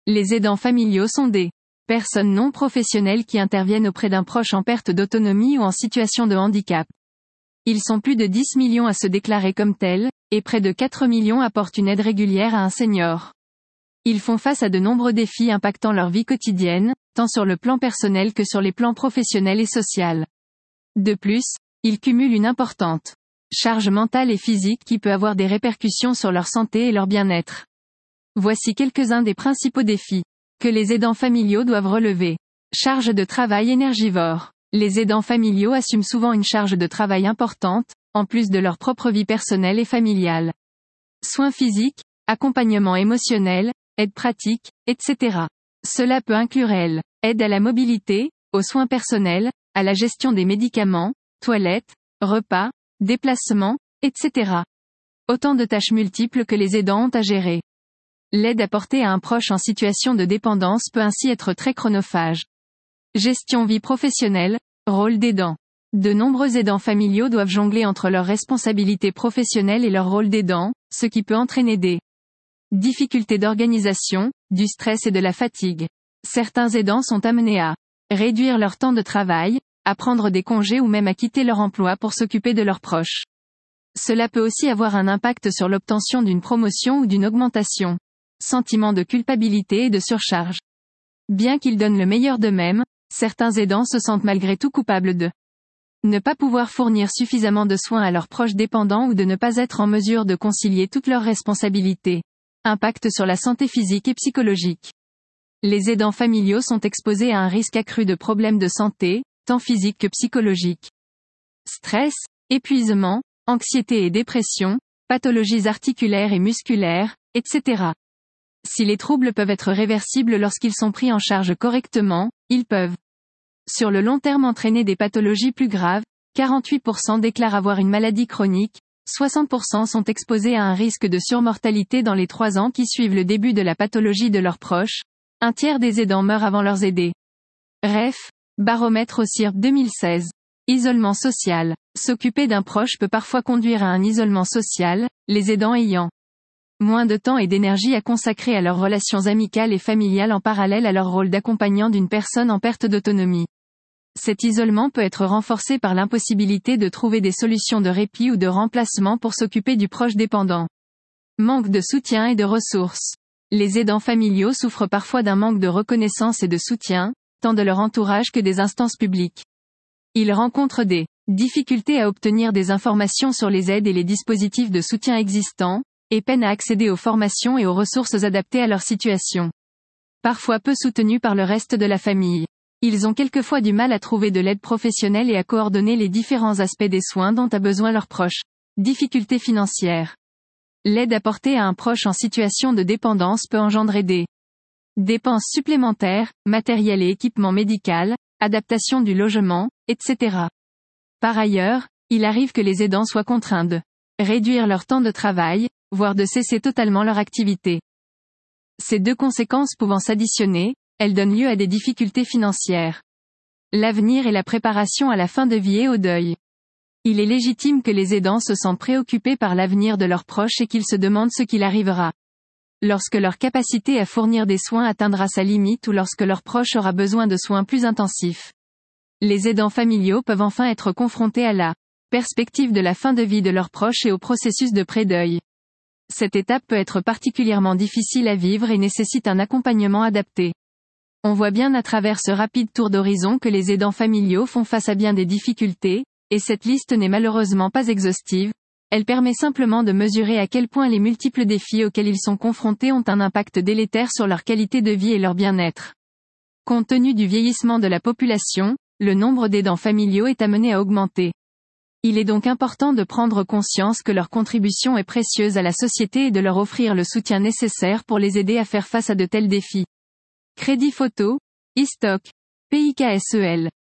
Les aidants familiaux sont des personnes non professionnelles qui interviennent auprès d'un proche en perte d'autonomie ou en situation de handicap. Ils sont plus de 10 millions à se déclarer comme tels, et près de 4 millions apportent une aide régulière à un senior. Ils font face à de nombreux défis impactant leur vie quotidienne, tant sur le plan personnel que sur les plans professionnels et social. De plus, ils cumulent une importante charge mentale et physique qui peut avoir des répercussions sur leur santé et leur bien-être. Voici quelques-uns des principaux défis que les aidants familiaux doivent relever. Charge de travail énergivore. Les aidants familiaux assument souvent une charge de travail importante, en plus de leur propre vie personnelle et familiale. Soins physiques, accompagnement émotionnel, aide pratique, etc. Cela peut inclure aide à la mobilité, aux soins personnels, à la gestion des médicaments, toilettes, repas, déplacements, etc. Autant de tâches multiples que les aidants ont à gérer. L'aide apportée à un proche en situation de dépendance peut ainsi être très chronophage. Gestion vie professionnelle, rôle d'aidant. De nombreux aidants familiaux doivent jongler entre leurs responsabilités professionnelles et leur rôle d'aidant, ce qui peut entraîner des difficultés d'organisation, du stress et de la fatigue. Certains aidants sont amenés à réduire leur temps de travail, à prendre des congés ou même à quitter leur emploi pour s'occuper de leurs proches. Cela peut aussi avoir un impact sur l'obtention d'une promotion ou d'une augmentation. Sentiment de culpabilité et de surcharge. Bien qu'ils donnent le meilleur d'eux-mêmes, certains aidants se sentent malgré tout coupables de ne pas pouvoir fournir suffisamment de soins à leurs proches dépendants ou de ne pas être en mesure de concilier toutes leurs responsabilités. Impact sur la santé physique et psychologique. Les aidants familiaux sont exposés à un risque accru de problèmes de santé, tant physiques que psychologiques. Stress, épuisement, anxiété et dépression, pathologies articulaires et musculaires, etc. Si les troubles peuvent être réversibles lorsqu'ils sont pris en charge correctement, ils peuvent, sur le long terme, entraîner des pathologies plus graves. 48% déclarent avoir une maladie chronique, 60% sont exposés à un risque de surmortalité dans les 3 ans qui suivent le début de la pathologie de leurs proches. Un tiers des aidants meurent avant leurs aidés. Ref. Baromètre OSIRP 2016. Isolement social. S'occuper d'un proche peut parfois conduire à un isolement social, les aidants ayant moins de temps et d'énergie à consacrer à leurs relations amicales et familiales en parallèle à leur rôle d'accompagnant d'une personne en perte d'autonomie. Cet isolement peut être renforcé par l'impossibilité de trouver des solutions de répit ou de remplacement pour s'occuper du proche dépendant. Manque de soutien et de ressources. Les aidants familiaux souffrent parfois d'un manque de reconnaissance et de soutien, tant de leur entourage que des instances publiques. Ils rencontrent des difficultés à obtenir des informations sur les aides et les dispositifs de soutien existants, et peinent à accéder aux formations et aux ressources adaptées à leur situation. Parfois peu soutenus par le reste de la famille. Ils ont quelquefois du mal à trouver de l'aide professionnelle et à coordonner les différents aspects des soins dont a besoin leur proche. Difficultés financières. L'aide apportée à un proche en situation de dépendance peut engendrer des dépenses supplémentaires, matériel et équipement médical, adaptation du logement, etc. Par ailleurs, il arrive que les aidants soient contraints de réduire leur temps de travail, voire de cesser totalement leur activité. Ces deux conséquences pouvant s'additionner, elles donnent lieu à des difficultés financières. L'avenir et la préparation à la fin de vie et au deuil. Il est légitime que les aidants se sentent préoccupés par l'avenir de leurs proches et qu'ils se demandent ce qu'il arrivera lorsque leur capacité à fournir des soins atteindra sa limite ou lorsque leur proche aura besoin de soins plus intensifs. Les aidants familiaux peuvent enfin être confrontés à la perspective de la fin de vie de leurs proches et au processus de pré-deuil. Cette étape peut être particulièrement difficile à vivre et nécessite un accompagnement adapté. On voit bien à travers ce rapide tour d'horizon que les aidants familiaux font face à bien des difficultés, et cette liste n'est malheureusement pas exhaustive. Elle permet simplement de mesurer à quel point les multiples défis auxquels ils sont confrontés ont un impact délétère sur leur qualité de vie et leur bien-être. Compte tenu du vieillissement de la population, le nombre d'aidants familiaux est amené à augmenter. Il est donc important de prendre conscience que leur contribution est précieuse à la société et de leur offrir le soutien nécessaire pour les aider à faire face à de tels défis. Crédit Photo, e-Stock, PIKSEL.